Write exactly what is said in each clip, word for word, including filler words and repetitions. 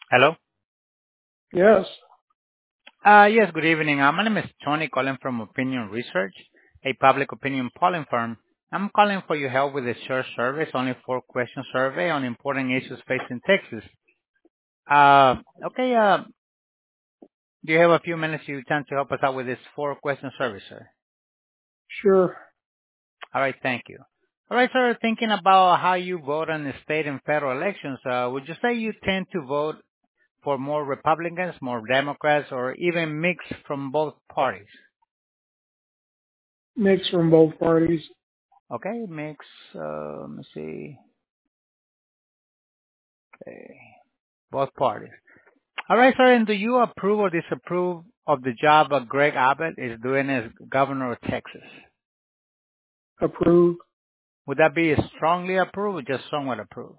Hello? Yes, Uh, yes, good evening. Uh, my name is Tony calling from Opinion Research, a public opinion polling firm. I'm calling for your help with a short survey. It's only a four-question survey on important issues facing Texas. Uh, okay, uh, do you have a few minutes you time to help us out with this four-question survey, sir? sure. All right, thank you. All right, sir, thinking about how you vote on the state and federal elections, uh, would you say you tend to vote for more Republicans, more Democrats, or even mix from both parties? Mix from both parties. Okay, mix, uh, let me see. Okay, both parties. All right, sir, and do you approve or disapprove of the job that Greg Abbott is doing as governor of Texas? Approve. Would that be strongly approved or just somewhat approved?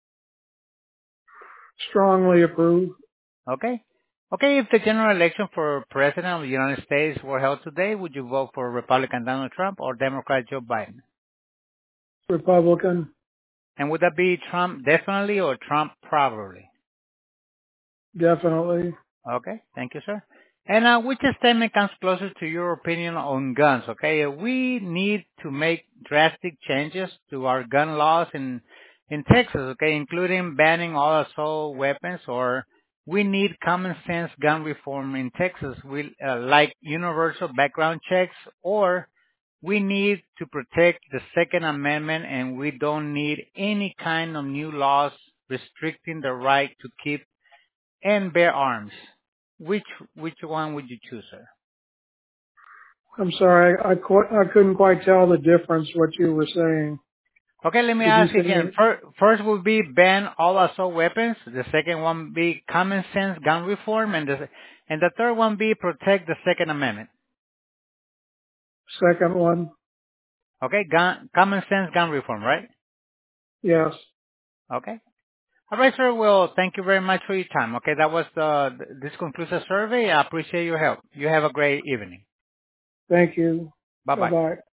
Strongly approve. Okay. Okay, if the general election for president of the United States were held today, would you vote for Republican Donald Trump or Democrat Joe Biden? Republican. And would that be Trump definitely or Trump probably? Definitely. Okay. Thank you, sir. And uh, which statement comes closer to your opinion on guns? Okay. We need to make drastic changes to our gun laws in in Texas, okay, including banning all assault weapons, or we need common sense gun reform in Texas, we, uh, like universal background checks, or we need to protect the Second Amendment and we don't need any kind of new laws restricting the right to keep and bear arms. Which which one would you choose, sir? I'm sorry, I, I, qu- I couldn't quite tell the difference what you were saying. Okay, let me Could you ask say again. it? First, first would be ban all assault weapons. The second one be common sense gun reform, and the and the third one be protect the Second Amendment. Second one? Okay, gun common sense gun reform, right? Yes. Okay. All right, sir. Well, thank you very much for your time. Okay, that was the this concludes the survey. I appreciate your help. You have a great evening. Thank you. Bye Bye bye. bye.